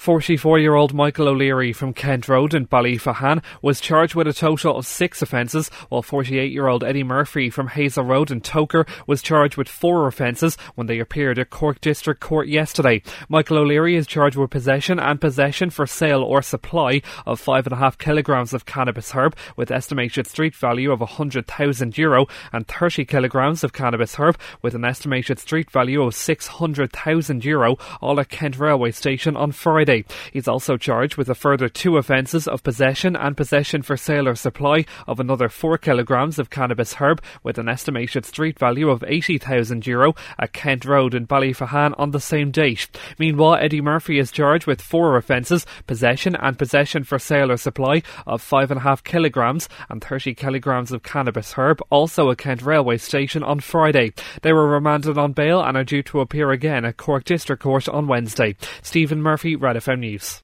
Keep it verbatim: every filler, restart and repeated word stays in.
forty-four-year-old Michael O'Leary from Kent Road in Ballyfahan was charged with a total of six offences, while forty-eight-year-old Eddie Murphy from Hazel Road in Toker was charged with four offences when they appeared at Cork District Court yesterday. Michael O'Leary is charged with possession and possession for sale or supply of five and a half kilograms of cannabis herb with estimated street value of one hundred thousand euro and thirty kilograms of cannabis herb with an estimated street value of six hundred thousand euro, all at Kent Railway Station on Friday. He's also charged with a further two offences of possession and possession for sale or supply of another four kilograms of cannabis herb with an estimated street value of eighty thousand euro at Kent Road in Ballyfahan on the same date. Meanwhile, Eddie Murphy is charged with four offences, possession and possession for sale or supply of five and a half kilograms and thirty kilograms of cannabis herb, also at Kent Railway Station on Friday. They were remanded on bail and are due to appear again at Cork District Court on Wednesday. Stephen Murphy, Red F M News.